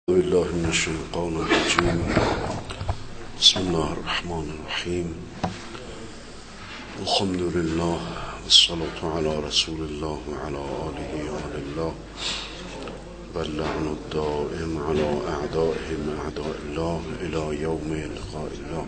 بالله من الشیطان الرجیم. بسم الله الرحمن الرحیم. الحمد لله والصلاة على رسول الله وعلى آله وآل الله واللعن الدائم على أعدائهم أعداء الله إلى يوم لقاء الله.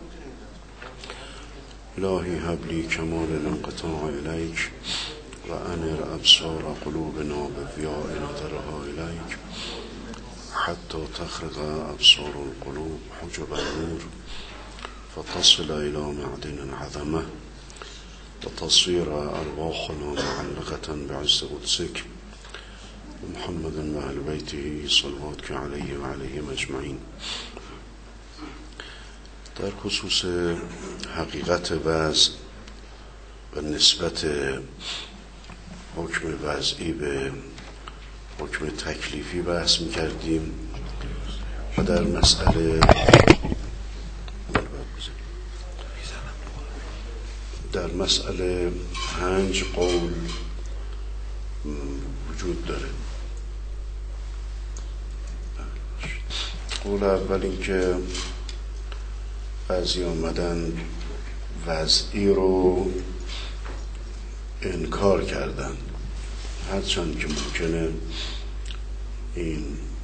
إلهي هب لي كمال الانقطاع إليك وأنر أبصار قلوبنا بضياء نظرها إليك حتى تخرق أبصار القلوب حجب النور فتصل إلى معدن العظمة وتصير أرواحنا معلقة بعز قدسك ومحمد وأهل بيته صلواتك عليه وعليهم أجمعين. در خصوص حقیقت وضع و نسبت حکم وضعی به حکم تکلیفی بحث می‌کردیم و در مسئله 5 قول وجود داره. قول اول این که بعضی آمدن وضعی رو انکار کردن، هرچند که ممکنه این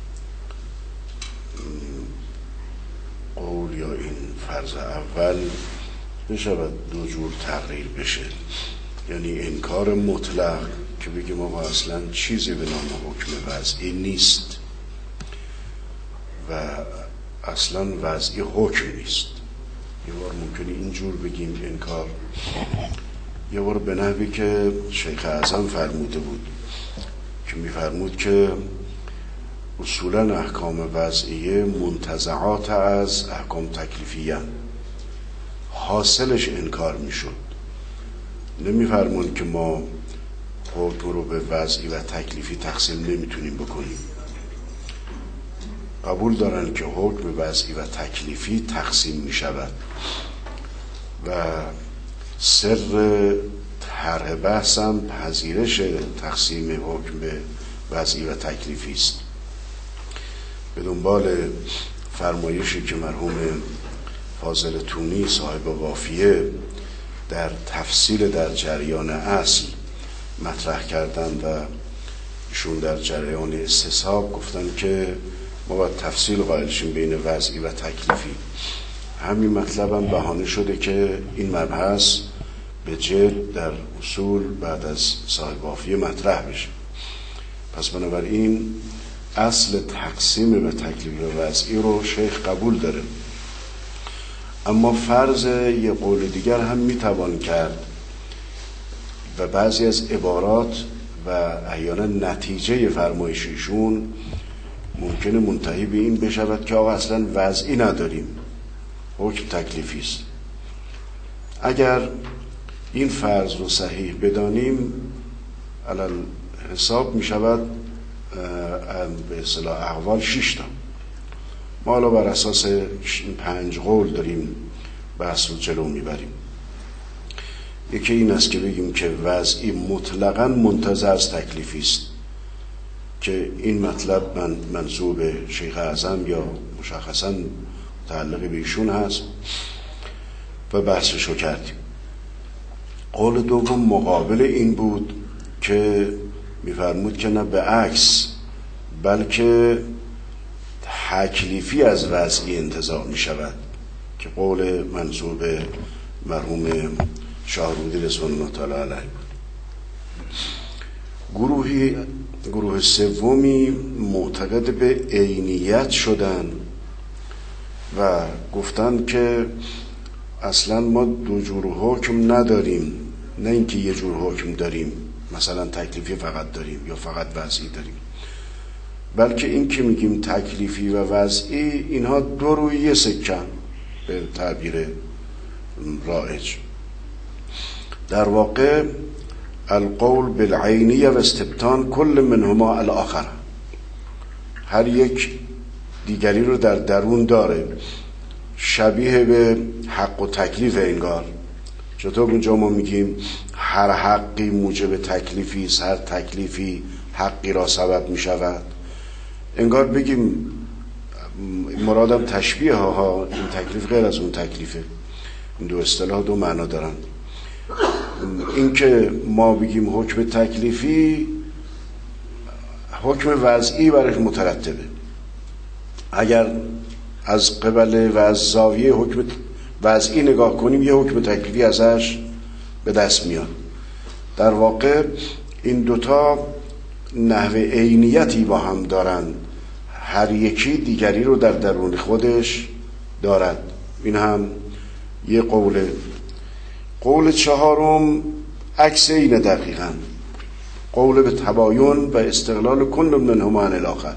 قول یا این فرض اول بشود دو جور تقریر بشه. یعنی انکار مطلق که بگیم آقا اصلا چیزی به نام حکم وضعی نیست و اصلا وضعی حکم نیست. یه بار ممکنه اینجور بگیم انکار، یه بار به نحوی که شیخ اعظم فرموده بود که میفرمود که اصولا احکام وضعیه منتزعات از احکام تکلیفیه، حاصلش انکار میشد. نمیفرمون که ما حکم رو به وضعی و تکلیفی تقسیم نمیتونیم بکنیم. قبول دارن که حکم وضعی و تکلیفی تقسیم میشود و سر طرح بحثم پذیرش تقسیم حکم به وضعی و تکلیفی است. به دنبال فرمایشی که مرحوم فاضل تونی صاحب وافیه در تفصیل در جریان اصل مطرح کردن و ایشون در جریان استصحاب گفتن که ما باید تفصیل قائل شیم بین وضعی و تکلیفی. همین مطلب هم بهانه شده که این مبحث به جد در اصول بعد از صاحب وافیه مطرح بشه. پس بنابراین اصل تقسیم به تکلیف و وضعی رو شیخ قبول داره، اما فرض یه قول دیگر هم میتوان کرد و بعضی از عبارات و احیانا نتیجه فرمایششون ممکنه منتهی به این بشود که آقا اصلا وضعی نداریم، حکم تکلیفی است. اگر این فرض رو صحیح بدانیم علل حساب می شود به اصطلاح اقوال 6 تا. ما حالا بر اساس این 5 قول داریم بحث رو جلو میبریم. یکی این است که بگیم که وضعی مطلقاً منتزع از تکلیفی است، که این مطلب منسوب شیخ اعظم یا مشخصاً متعلق به ایشون هست و بحثش رو کردیم. قول دوم مقابل این بود که میفرمود که نه به عکس، بلکه تکلیفی از وضعی انتزاع می شود، که قول منسوب مرحوم شاهرودی رضوان الله تعالی علیه بود. گروه سومی معتقد به عینیت شدن و گفتن که اصلا ما دو جور حکم نداریم، نه اینکه یه جور حکم داریم مثلا تکلیفی فقط داریم یا فقط وضعی داریم، بلکه این که میگیم تکلیفی و وضعی اینها دو روی یه سکن به تعبیر رایج. در واقع القول بالعینیه و استبطان کل منهما الاخر، هر یک دیگری رو در درون داره، شبیه به حق و تکلیف. انگار چطور اونجا ما میگیم هر حقی موجب تکلیفی است، هر تکلیفی حقی را سبب میشود، انگار بگیم مرادم تشبیه ها، این تکلیف غیر از اون تکلیفه. این دو اصطلاح دو معنا دارن. این که ما بگیم حکم تکلیفی، حکم وضعی برش مترتبه. اگر از قبل و از زاویه حکم وضعی نگاه کنیم یه حکم تکلیفی ازش به دست میاد. در واقع این دوتا نحوه عینیتی با هم دارن، هر یکی دیگری رو در درون خودش دارد. این هم یه قوله. قول چهارم عکس اینه دقیقاً، قول به تباین و استقلال کل منهما عن الاخر.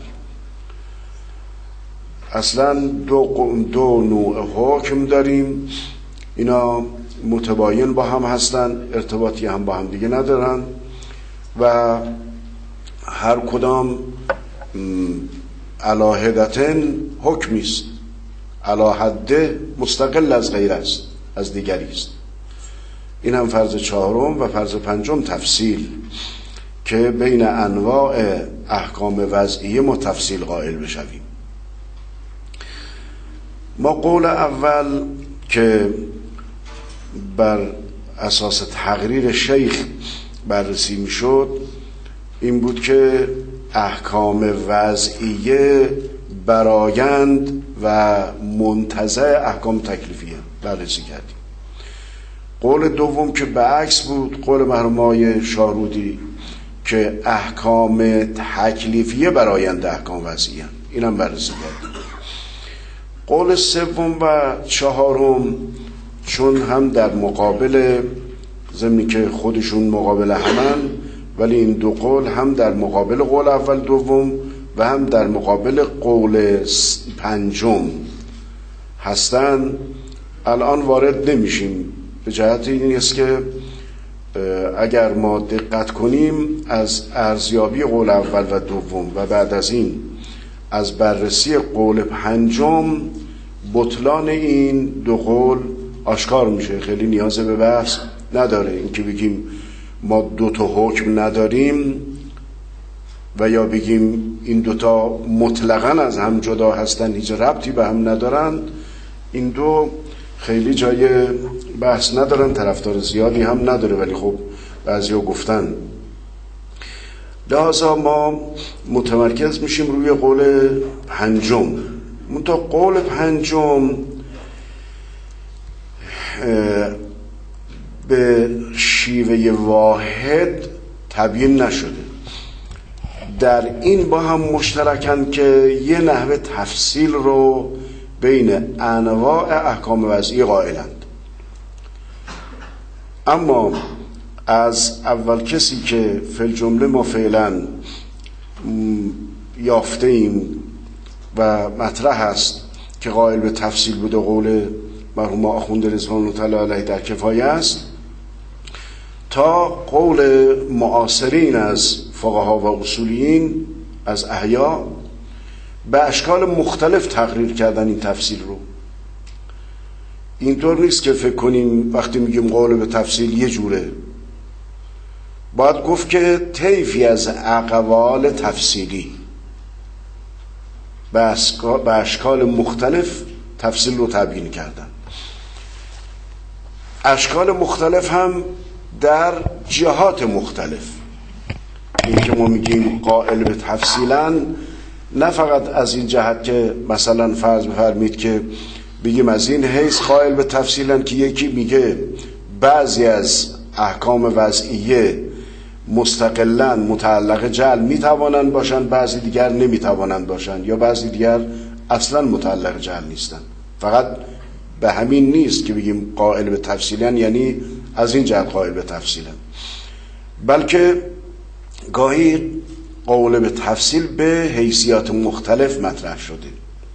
اصلا دو نوع حکم داریم، اینا متباین با هم هستن، ارتباطی هم با هم دیگه ندارن و هر کدام علی حدتن حکمی است، علی حد مستقل از غیر است، از دیگری است. این هم فرض چهارم. و فرض پنجم تفصیل، که بین انواع احکام وضعیه ما تفصیل قائل بشویم. ما قول اول که بر اساس تقریر شیخ بررسی میشد این بود که احکام وضعیه برآیند و منتزع احکام تکلیفیه بررسی کردیم. قول دوم که به عکس بود، قول مرحوم آقای شاهرودی که احکام تکلیفیه برآیند احکام وضعیه، اینم بررسی کردیم. قول سوم و چهارم چون هم در مقابل، ضمنی که خودشون مقابل همن، ولی این دو قول هم در مقابل قول اول دوم و هم در مقابل قول پنجم هستن، الان وارد نمیشیم. به جهت این است که اگر ما دقت کنیم از ارزیابی قول اول و دوم و بعد از این از بررسی قول پنجم بطلان این دو قول آشکار میشه. خیلی نیاز به بحث نداره. این که بگیم ما دو تا حکم نداریم و یا بگیم این دوتا مطلقاً از هم جدا هستن، هیچ ربطی به هم ندارن، این دو خیلی جای بحث ندارن، طرفدار زیادی هم نداره، ولی خب بعضیا گفتن. لذا ما متمرکز میشیم روی قول پنجم. منتها قول پنجم به شیوه واحد تبیین نشده. در این با هم مشترکن که یه نحوه تفصیل رو بین انواع احکام وضعی قائلند. اما از اول کسی که فی الجمله ما فعلا یافته ایم و مطرح است که قائل به تفصیل بوده، قول مرحوم آخوند رضوان الله تعالی علیه در کفایه است، تا قول معاصرین از فقها و اصولیین از احیا به اشکال مختلف تقریر کردن این تفصیل رو. اینطور نیست که فکر کنیم وقتی میگیم قول به تفصیل یه جوره، باید گفت که طیفی از اقوال تفصیلی به اشکال مختلف تفصیل رو تبیین کردن. اشکال مختلف هم در جهات مختلف. این که ما میگیم قائل به تفصیلن، نه فقط از این جهت که مثلا فرض بفرمید که بگیم از این حیث قائل به تفصیلن که یکی میگه بعضی از احکام وضعیه مستقلاً متعلق جعل میتوانند باشند، بعضی دیگر نمیتوانند باشند، یا بعضی دیگر اصلا متعلق جعل نیستند. فقط به همین نیست که بگیم قائل به تفصیلن یعنی از این جهت قائل به تفصیلن، بلکه گاهی قول به تفصیل به حیثیات مختلف مطرح شده.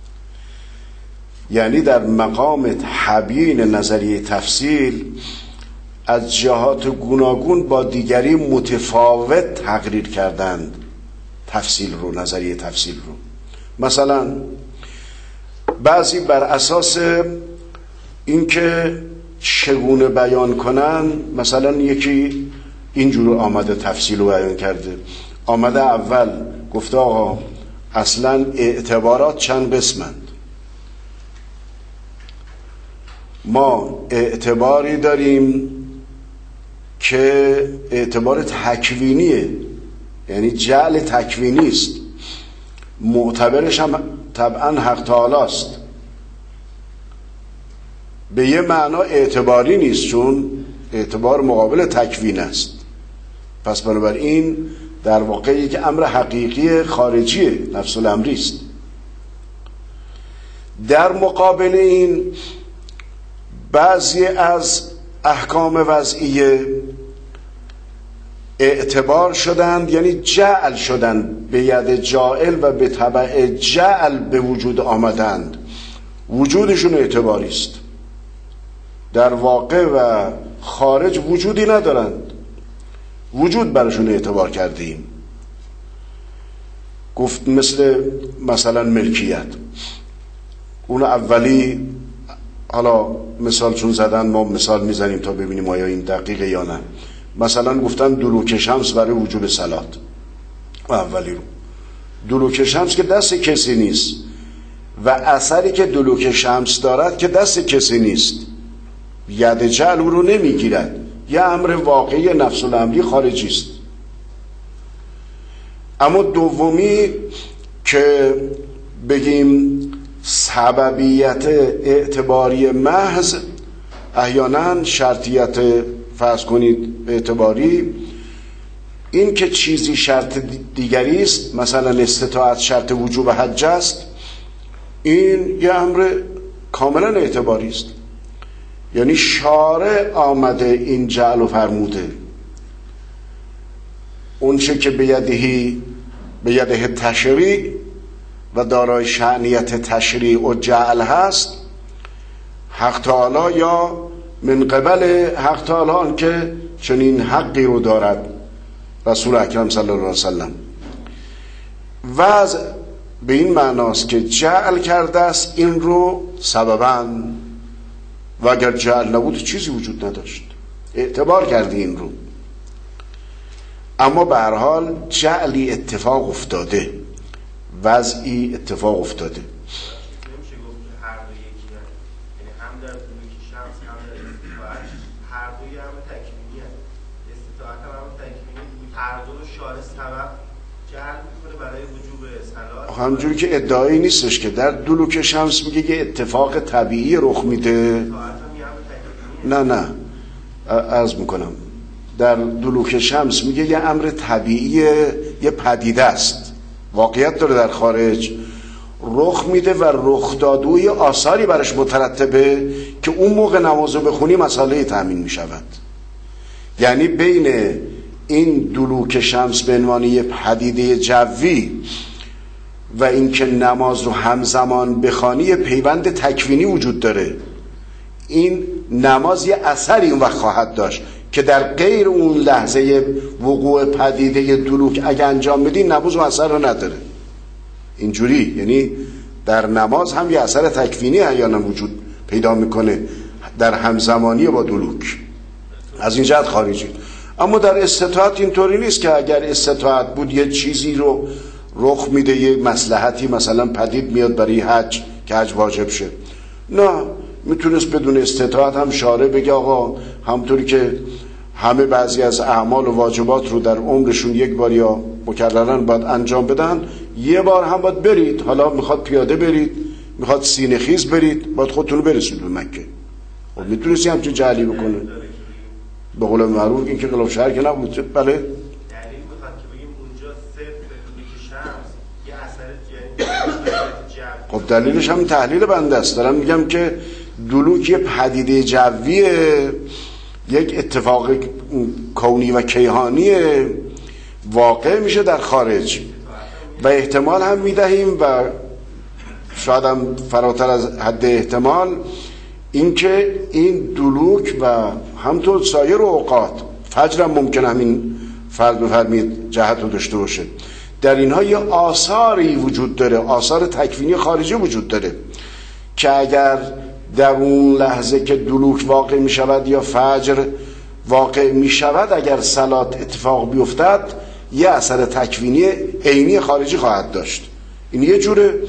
یعنی در مقام تبیین نظریه تفصیل از جهات گوناگون با دیگری متفاوت تقریر کردند تفصیل رو، نظریه تفصیل رو. مثلا بعضی بر اساس اینکه چگونه بیان کنن، مثلا یکی اینجور آمده تفصیل رو بیان کرده، آمده اول گفته آقا اصلا اعتبارات چند قسمند، ما اعتباری داریم که اعتبار تکوینیه، یعنی جعل تکوینی است، معتبرش هم طبعا حق تعالی است. به یه معنا اعتباری نیست، چون اعتبار مقابل تکوین است. پس بنابراین در واقع یک امر حقیقی خارجی نفس الامری است. در مقابل این بعضی از احکام وضعیه اعتبار شدند، یعنی جعل شدند، به ید جاعل و به تبع جعل به وجود آمدند. وجودشون اعتباری است، در واقع و خارج وجودی ندارند، وجود برشون اعتبار کردیم. گفت مثلا ملکیت، اون اولی، حالا مثال چون زدن ما مثال میزنیم تا ببینیم آیا این دقیقه یا نه. مثلا گفتن دلوک شمس برای وجوب صلات، اولی رو دلوک شمس که دست کسی نیست و اثری که دلوک شمس دارد که دست کسی نیست، ید جعل رو نمیگیرد، یه امر واقعی نفس الامری خارجی است. اما دومی که بگیم سببیت اعتباری محض، احیانا شرطیت فرض کنید اعتباری، این که چیزی شرط دیگری است، مثلا استطاعت شرط وجوب حج است، این یه امر کاملا اعتباری است، یعنی شارع آمده این جعل و فرموده. اون چه که به یده تشریع و دارای شأنیت تشریع و جعل هست، حق تعالی یا من قبل حق تعالی آن که چنین حقی رو دارد رسول اکرم صلی الله علیه وسلم. وضع به این معناست که جعل کرده است این رو سبباً، و اگر جعل نبود چیزی وجود نداشت، اعتبار کردی این رو. اما به هر حال جعلی اتفاق افتاده، وضعی اتفاق افتاده. نمیشه گفت که هر دو یکی هست، یعنی هم در دلوک شمس هم در استطاعت هر دوی هم تکوینی هست، استطاعت هم تکوینی، هر دو رو شارع سبب جعل میکنه برای وجوب صلات. همجوری که ادعایی نیستش که در دلوک شمس میگه که اتفاق طبیعی رخ میده. نه عرض میکنم در دلوک شمس میگه یه امر طبیعی، یه پدیده است، واقعیت داره، در خارج رخ میده و رخ دادوی آثاری برش مترتبه که اون موقع نمازو بخونی مسئله تأمین میشود. یعنی بین این دلوک شمس به عنوان یه پدیده جوی و اینکه نماز رو همزمان بخوانی پیوند تکوینی وجود داره. این نماز یه اثری اون وقت خواهد داشت که در غیر اون لحظه وقوع پدیده دلوک اگه انجام بدی نماز اون اثر رو نداره. اینجوری یعنی در نماز هم یه اثر تکوینی احیانا وجود پیدا میکنه در همزمانی با دلوک، از این جهت خارجی. اما در استطاعت اینطوری نیست که اگر استطاعت بود یه چیزی رو رخ میده، یه مصلحتی مثلا پدید میاد برای حج که حج واجب شه، نه، میتونست بدون استطاعت هم شارع بگه آقا همطوری که همه بعضی از اعمال و واجبات رو در عمرشون یک بار یا مکررن باید انجام بدن، یه بار هم باید برید، حالا میخواد پیاده برید، میخواد سینه خیز برید، باید خودتون رو برسید به مکه. خب میتونستی همچین جعلی بکنه؟ به قول معروف این که خلاف شرع که نبود. بله دلیل میخواد که بگیم اونجا صرف دلوک شمس یه اثر خب دلیلش هم تحلیل بنده است. دارم میگم که دلوک یه پدیده جویه، یک اتفاق کونی و کیهانی واقع میشه در خارج و احتمال هم میدهیم و شاید هم فراتر از حد احتمال اینکه این دلوک و همطور سایر اوقات فجر هم ممکن همین فرض بفرمید جهت رو داشته باشه، در اینها یه آثاری وجود داره، آثار تکوینی خارجی وجود داره که اگر در اون لحظه که دلوک واقع می شود یا فجر واقع می شود، اگر صلات اتفاق بیفتد یه اثر تکوینی عینی خارجی خواهد داشت. این یه جوره.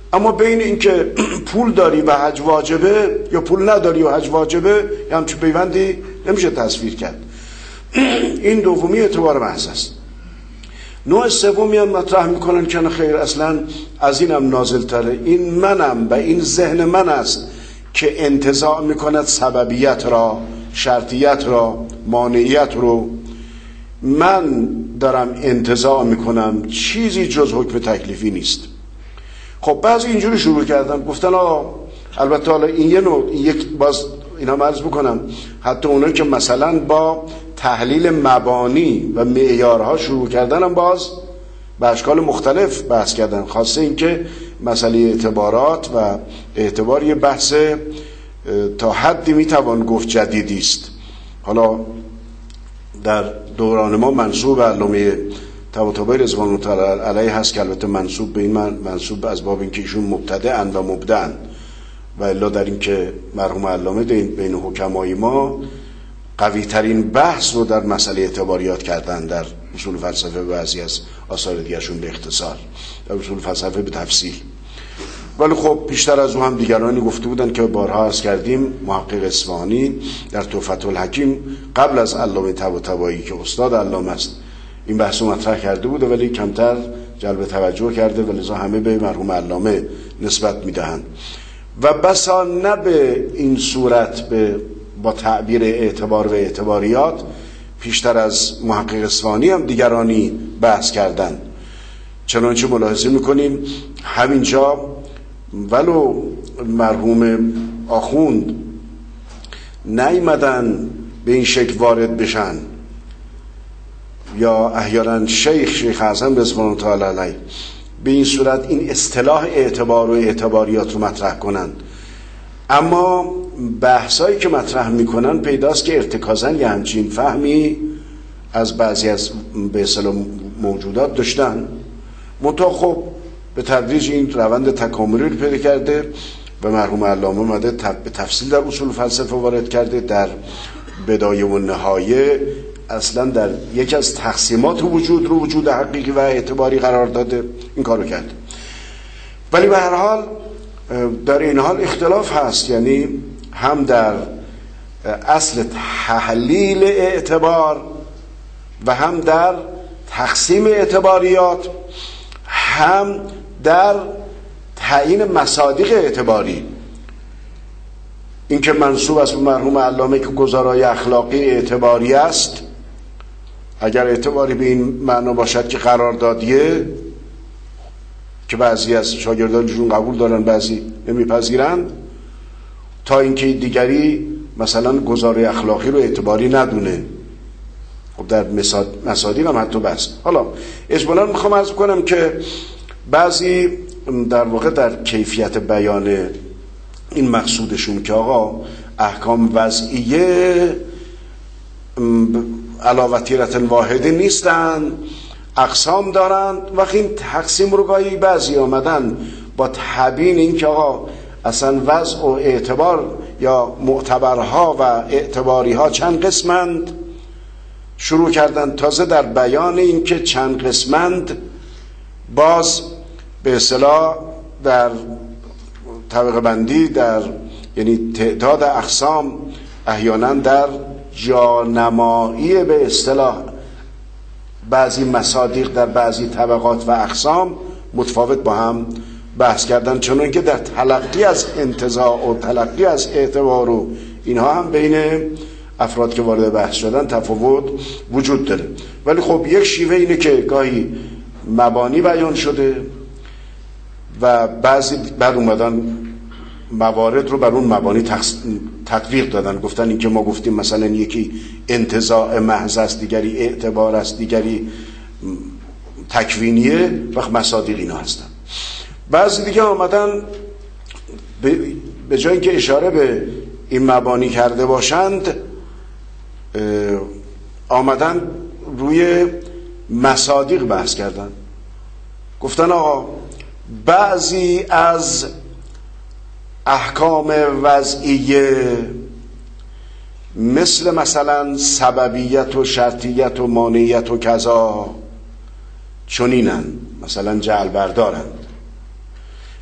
اما بین اینکه پول داری و حج واجبه یا پول نداری و حج واجبه همچون پیوندی نمیشه تصویر کرد. این دومی اعتبار محض است. نوع سومی هم مطرح میکنن که خیر اصلا از اینم نازل تره، این منم و این ذهن من است که انتزاع میکند سببیت را، شرطیت را، مانعیت رو. من دارم انتزاع میکنم، چیزی جز حکم تکلیفی نیست. خب بعضی اینجوری شروع کردن گفتن البته حالا این یه نوع، یک باز اینا عرض بکنم حتی اونا که مثلا با تحلیل مبانی و معیارها شروع کردن هم باز به اشکال مختلف بحث کردن، خاصه اینکه مسئله اعتبارات و اعتبار یه بحث تا حدی میتوان گفت جدیدی است. حالا در دوران ما منسوب علامه طباطبایی رضوان الله تعالی علیه هست که البته منسوب به این منسوب از باب اینکه ایشون مبتدعن و مبدعن، و الا در این که مرحوم علامه بین حکمای ما قوی ترین بحث رو در مسئله اعتباریات کردن در اصول فلسفه، بعضی از آثار دیگرشون به اختصار، در اصول فلسفه به تفصیل. ولی خب بیشتر از او هم دیگرانی گفته بودن که بارها عرض کردیم محقق اصفهانی در تحفة الحکیم قبل از علامه طباطبایی که استاد علامه است این بحث رو مطرح کرده بوده، ولی کمتر جلب توجه کرده و لذا همه به مرحوم علامه نسبت میدهند و بسا نه به این صورت با تعبیر اعتبار و اعتباریات. پیشتر از محقق اصفهانی هم دیگرانی بحث کردن، چنانچه ملاحظه میکنیم همینجا ولو مرحوم آخوند نیامدن به این شکل وارد بشن یا احیانا شیخ اعظم رضوان الله تعالی علیه به این صورت این اصطلاح اعتبار و اعتباریات رو مطرح کنن، اما بحثایی که مطرح میکنن پیداست که ارتکازاً یه همچین فهمی از بعضی از به اصطلاح موجودات داشتن. منتها خب به تدریج این روند تکاملی رو پیدا کرده و مرحوم علامه اومده به تفصیل در اصول فلسفه وارد کرده، در بدایه و نهایه اصلا در یکی از تقسیمات وجود حقیقی و اعتباری قرار داده، این کارو کرده. ولی به هر حال در این حال اختلاف هست، یعنی هم در اصل تحلیل اعتبار و هم در تقسیم اعتباریات، هم در تعیین مصادیق اعتباری. این که منسوب است به مرحوم علامه که گزارای اخلاقی اعتباری است، اگر اعتباری به این معنا باشد که قراردادیه که بعضی از شاگردانشون قبول دارن بعضی نمیپذیرند، تا اینکه دیگری مثلا گزارای اخلاقی رو اعتباری ندونه. خب در مصادیق هم حتی بس. حالا اجمالا میخوام عرض کنم که بعضی در واقع در کیفیت بیان این مقصودشون که آقا احکام وضعیه علی وتیرة واحده نیستن، اقسام دارند. وقتی این تقسیم رو گاهی بعضی آمدن با تبیین این که آقا اصلا وضع و اعتبار یا معتبرها و اعتباریها چند قسمند، شروع کردن تازه در بیان این که چند قسمند باز به اصطلاح در طبقه بندی در یعنی تعداد اقسام احیانا در جانمایی به اصطلاح بعضی مصادیق در بعضی طبقات و اقسام متفاوت با هم بحث کردن، چون که در تلقی از انتزاع و تلقی از اعتبار و اینها هم بین افراد که وارد بحث شدن تفاوت وجود داره. ولی خب یک شیوه اینه که گاهی مبانی بیان شده و بعضی بعد اومدن موارد رو بر اون مبانی تطبیق دادن، گفتن این که ما گفتیم مثلا یکی انتزاع محض است، دیگری اعتبار است، دیگری تکوینیه، وقت مصادیق اینا هستن. بعضی دیگه آمدن به جای اینکه اشاره به این مبانی کرده باشند آمدن روی مصادیق بحث کردن، گفتن آقا بعضی از احکام وضعیه مثلا سببیت و شرطیت و مانعیت و کذا چنینن، مثلا جعل بردارند،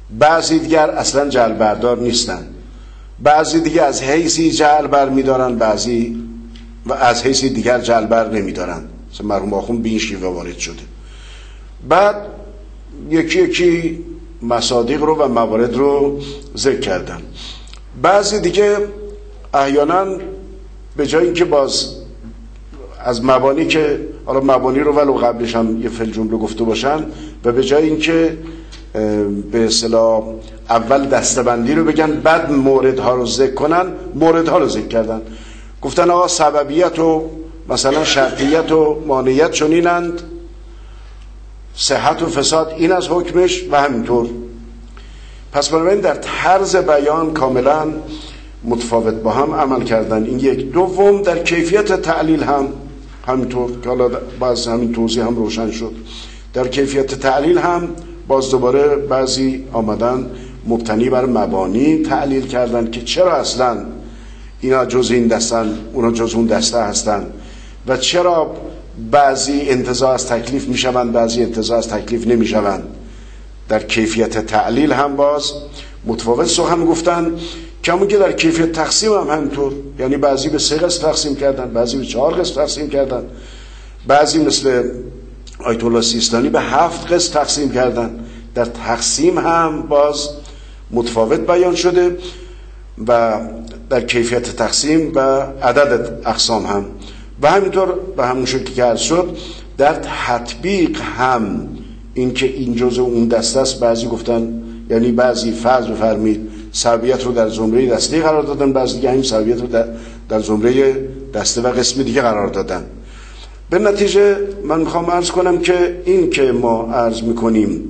بعضی دیگر اصلا جعل بردار نیستن، بعضی دیگر از حیثی جعل بر میدارن، بعضی و از حیثی دیگر جعل بر نمیدارن. مثلا مرحوم آخوند به این شیوه وارد شده. بعد یکی یکی مصادیق رو و موارد رو ذکر کردن. بعضی دیگه احیانا به جای اینکه باز از مبانی که حالا مبانی رو ولو قبلش هم یه فعل جمله گفته باشن و به جای اینکه به اصطلاح اول دسته‌بندی رو بگن بعد موردها رو ذکر کنن، موردها رو ذکر کردن. گفتن آقا سببیت و مثلا شرطیت و مانعیت چنینند، صحت و فساد این از حکمش و همینطور. پس بنابراین در طرز بیان کاملا متفاوت با هم عمل کردن. این یک. دوم در کیفیت تعلیل هم همینطور که حالا باز همین توضیح هم روشن شد. در کیفیت تعلیل هم باز دوباره بعضی آمدن مبتنی بر مبانی تعلیل کردن که چرا اصلا اینا جز این دستن اونا جز اون دسته هستن و چرا بعضی انتزاع از تکلیف میشوند بعضی انتزاع از تکلیف نمیشوند. در کیفیت تعلیل هم باز متفاوت سخن گفتن، کمون که در کیفیت تقسیم هم همینطور. یعنی بعضی به 3 قسم تقسیم کردن، بعضی به 4 قسم تقسیم کردن، بعضی مثل آیت الله سیستانی به 7 قسم تقسیم کردن. در تقسیم هم باز متفاوت بیان شده و در کیفیت تقسیم و عدد اقسام هم و همینطور به همون شکلی که عرض شد. در تطبیق هم این که این جزء اون دسته است، بعضی گفتن یعنی بعضی فرض بفرمید سببیت رو در زمره دسته قرار دادن، بعضی دیگه همین سببیت رو در زمره دسته و قسم دیگه قرار دادن. به نتیجه من میخوام عرض کنم که این که ما عرض میکنیم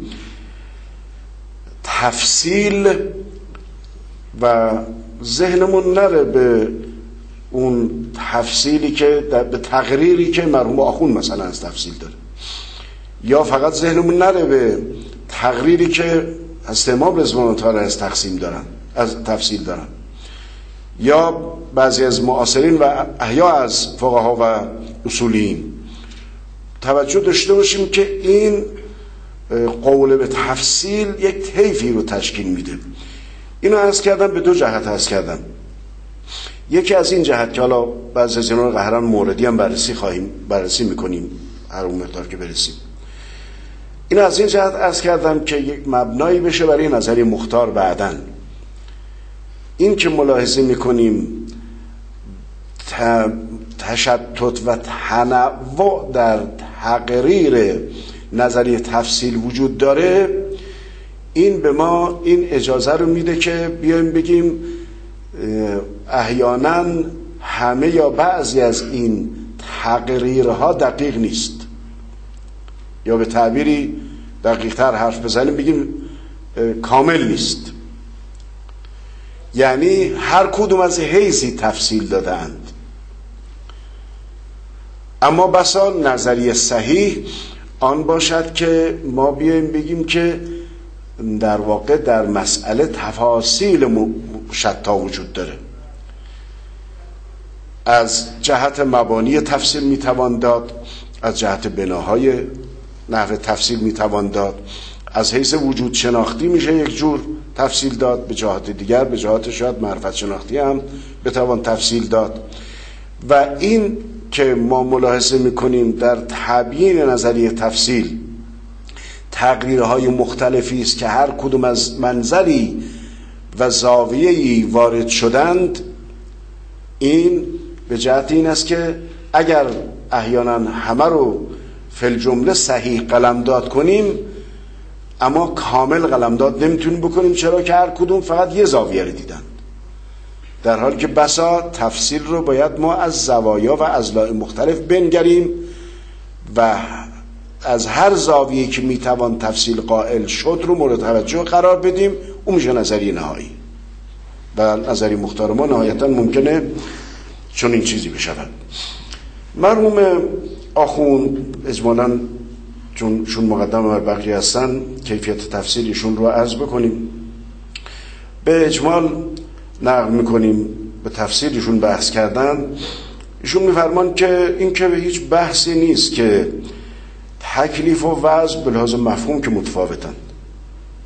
تفصیل و ذهنمون نره به اون تفصیلی که به تقریری که مرحوم آخوند مثلا از تفصیل داره، یا فقط ذهنمون نره به تقریری که از امام رضوان الله تعالی از تقسیم دارن، از تفصیل دارن، یا بعضی از معاصرین و احیا از فقها و اصولیین. توجه داشته باشیم که این قول به تفصیل یک طیفی رو تشکیل میده. اینو عرض کردم به 2 جهت عرض کردم. یکی از این جهت که حالا بعضی از اینا رو قهران موردی هم بررسی میکنیم هر اون مقدار که برسیم. این از این جهت عرض کردم که یک مبنایی بشه برای نظری مختار بعدن. این که ملاحظه میکنیم تشتت و تنوع در تقریر نظریه تفصیل وجود داره، این به ما این اجازه رو میده که بیایم بگیم احیانا همه یا بعضی از این تقریرها دقیق نیست، یا به تعبیری دقیق‌تر حرف بزنیم بگیم کامل نیست. یعنی هر کدوم از حیثی تفصیل دادند، اما بسا نظریه صحیح آن باشد که ما بیایم بگیم که در واقع در مسئله تفاصیل شتا وجود داره. از جهت مبانی تفصیل میتوان داد، از جهت بناهای نحو تفصیل میتوان داد، از حیث وجود شناختی میشه یک جور تفصیل داد، به جهات دیگر به جهات شاید معرفت شناختی هم بتوان تفصیل داد. و این که ما ملاحظه میکنیم در تبیین نظریه تفصیل تقریرهای مختلفی است که هر کدوم از منظری و زاویه‌ای وارد شدند، این به جهت این است که اگر احیانا همه رو فی الجمله صحیح قلمداد کنیم، اما کامل قلمداد نمیتونیم بکنیم. چرا؟ که هر کدوم فقط یه زاویه رو دیدن، در حالی که بسا تفصیل رو باید ما از زوایا و اضلاع مختلف بنگریم و از هر زاویه‌ای که میتوان تفصیل قائل شد رو مورد توجه قرار بدیم. اون میشه نظریه نهایی و نظریه مختار ما نهایتا ممکنه چون این چیزی بشود. مرحوم آخوند اجمالاً چون مقدم بر بقیه هستن کیفیت تفصیلشون رو عرض بکنیم. به اجمال نقل میکنیم به تفصیلشون بحث کردن. ایشون میفرمان که این که به هیچ بحثی نیست که تکلیف و وضع به لحاظ مفهوم که متفاوتن.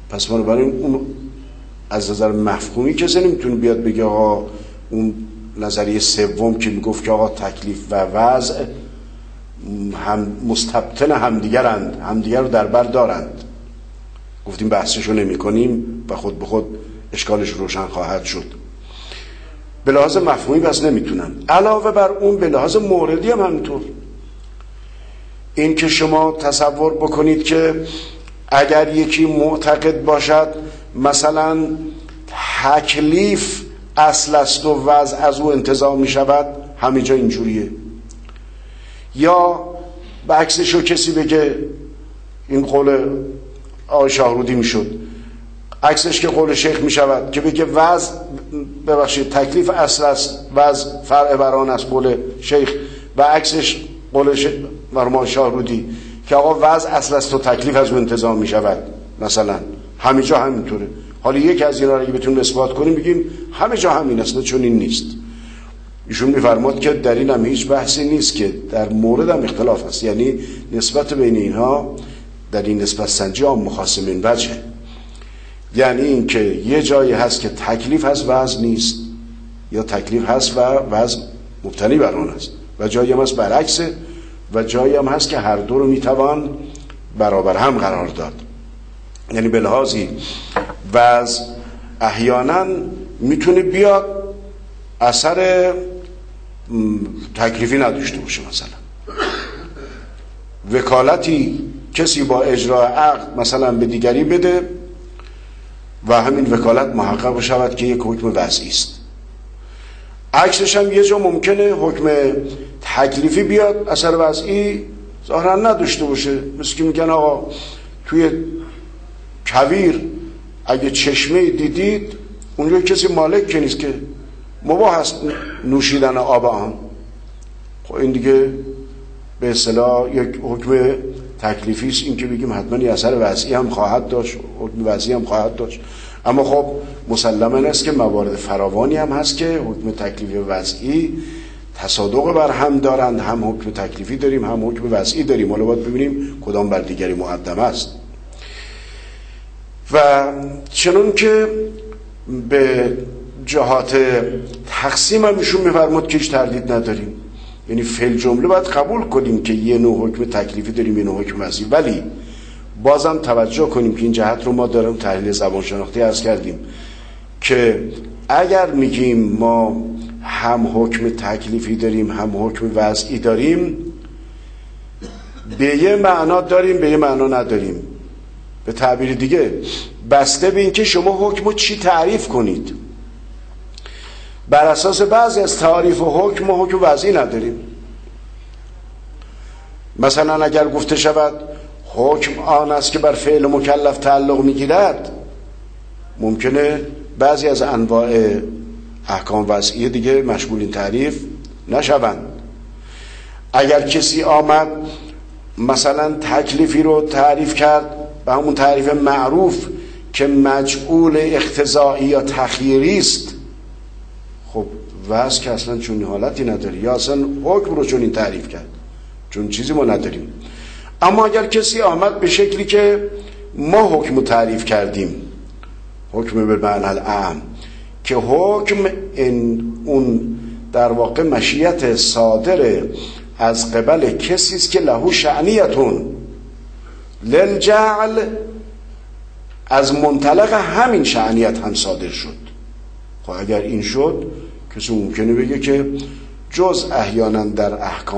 پس بنابراین اون از نظر مفهومی کسی نمیتونه بیاد بگه آقا اون نظریه سوم که میگفت که آقا تکلیف و وضع هم مستبطن همدیگرند، همدیگر رو در بر دارند. گفتیم بحثشو نمی کنیم و خود به خود اشکالش روشن خواهد شد. به لحاظ مفهومی بس نمیتونن. علاوه بر اون به لحاظ موردی هم همینطور. این که شما تصور بکنید که اگر یکی معتقد باشد مثلا تکلیف اصل است و وضع از او انتزاع می شود، همه جا اینجوریه. یا به عکسشو کسی بگه، این قول آقای شاهرودی می شد، عکسش که قول شیخ می شود که بگه وضع، ببخشید، تکلیف اصل است، وضع فرع بر آن است، قول شیخ، و عکسش قول مرحوم شاهرودی که آقا وضع اصل است و تکلیف از اون انتزاع می شود. مثلا همه جا همینطوره. حالا یک از اینا رو اگه بتونیم اثبات کنیم بگیم همه جا همین است، چون این نیست. ایشون می‌فرماد که در این هم هیچ بحثی نیست، که در مورد هم اختلاف است، یعنی نسبت بین اینها در این نسبت سنجی هم مخاصمین وجه، یعنی این که یه جایی هست که تکلیف هست وضع نیست، یا تکلیف هست و وضع مبتنی بر آن است، و جایی هم هست برعکسه، و جایی هم هست که هر دو رو میتوان برابر هم قرار داد. یعنی به لحاظی وضع احیانا میتونه بیاد اثر تکلیفی نداشته باشه. مثلا وکالتی کسی با اجرای عقد مثلا به دیگری بده و همین وکالت محقق بشود که یک حکم وضعی است. عکسش هم یه جا ممکنه حکم تکلیفی بیاد اثر وضعی ظاهرا نداشته باشه. مثل که میگن آقا توی کویر اگه چشمه دیدید اونجا کسی مالک که نیست، که مباح است نوشیدن آب آن. خب این دیگه به اصطلاح یک حکم تکلیفی است، این که بگیم حتما یه اثر وضعی هم خواهد داشت، حکم وضعی هم خواهد داشت. اما خب مسلماً است که موارد فراوانی هم هست که حکم تکلیفی و وضعی تصادق بر هم دارند، هم حکم تکلیفی داریم هم حکم وضعی داریم. حالا باید ببینیم کدام بر دیگری مقدم است. و چنون که به جهات تقسیم هم ایشون می‌فرمود که هیچ تردید نداریم، یعنی فعل جمله باید قبول کنیم که یه نوع حکم تکلیفی داریم، یه نوع حکم وضعی، ولی بازم توجه کنیم که این جهت رو ما داریم تحلیل زبان شناختی عرض کردیم که اگر میگیم ما هم حکم تکلیفی داریم هم حکم وضعی داریم، به یه معنا داریم به یه معنا نداریم. به تعبیر دیگه بسته به این که شما حکم رو چی تعریف کنید. بر اساس بعضی از تعریف و حکم وضعی نداریم. مثلا اگر گفته شود حکم آن است که بر فعل مکلف تعلق میگیرد، ممکنه بعضی از انواع احکام وضعی دیگه مشمول این تعریف نشوند. اگر کسی آمد مثلا تکلیفی رو تعریف کرد به همون تعریف معروف که مجعول اقتضایی یا تخییری است، خب وضع که اصلا چون حالتی نداره، یا اصلا حکم رو چون این تعریف کرد، چون چیزی ما نداریم. اما اگر کسی آمد به شکلی که ما حکم رو تعریف کردیم، حکم به معنی الاعم، که حکم اون در واقع مشیت صادر از قبل کسی است که له شأنیتون للجعل، از منطلق همین شأنیت هم صادر شد. خب اگر این شد کسی ممکنه بگه که جز احیانا در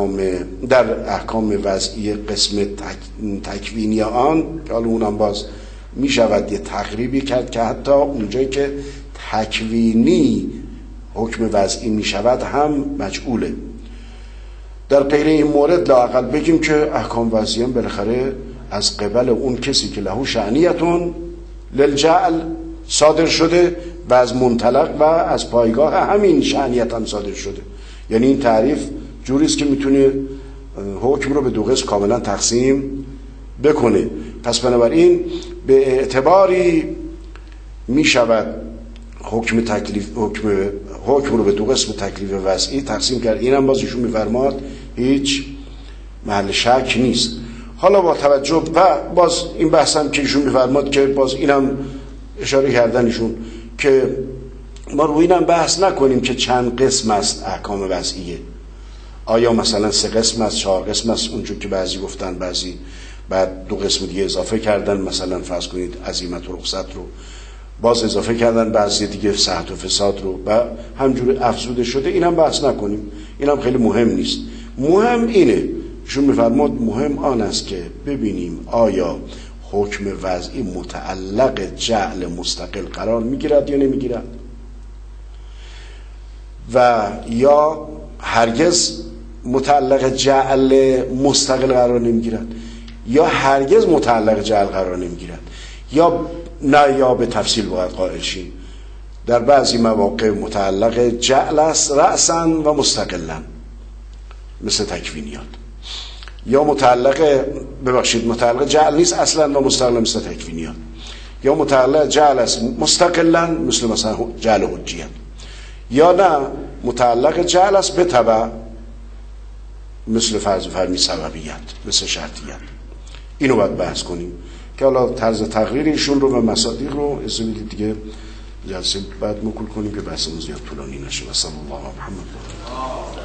احکام وضعی قسم تکوینی آن، که حالا اونم باز می شود یه تقریبی کرد که حتی اونجایی که تکوینی حکم وضعی می شود هم مجعوله. در غیر این مورد لااقل بگیم که احکام وضعی هم بالاخره از قبل اون کسی که له شأنیتون للجعل صادر شده و از منطلق و از پایگاه همین شأنیت هم صادر شده. یعنی این تعریف جوریست که میتونه حکم رو به دو قسم کاملا تقسیم بکنه. پس بنابراین به اعتباری میشود حکم رو به دو قسم تکلیف وضعی تقسیم کرد. اینم باز ایشون میفرماد هیچ محل شک نیست. حالا با توجه و باز این بحثم که ایشون میفرماد که باز اینم اشاره کردن ایشون که ما روی اینم بحث نکنیم که چند قسم است احکام وضعیه، آیا مثلا 3 قسم است 4 قسم است اونجور که بعضی گفتن، بعضی بعد 2 قسم دیگه اضافه کردن، مثلا فرض کنید عزیمت و رخصت رو باز اضافه کردن، بعضی دیگه صحت و فساد رو و همجور افزوده شده. اینم بحث نکنیم، اینم خیلی مهم نیست. مهم اینه ایشون میفرماد مهم آن است که ببینیم آیا حکم وضعی متعلق جعل مستقل قرار میگیرد یا نمیگیرد و یا هرگز متعلق جعل مستقل قرار نمیگیرد یا هرگز متعلق جعل قرار نمیگیرد یا نه یا به تفصیل باید قائل شیم. در بعضی مواقع متعلق جعل است رأساً و مستقلاً مثل تکوینیات، یا متعلق جعل نیست اصلا و مستقلا مثل تکوینیات، یا متعلق جعل است مستقلا مثل جعل حجیت، یا نه متعلق جعل است به تبع مثل فرض فرمی سببیت، مثل شرطیت. اینو باید بحث کنیم که حالا طرز تقریر ایشون رو و مصادیق رو از دیگه جلسه بعد مکول کنیم که بحثمون زیاد طولانی نشه. و صلی الله علی محمد.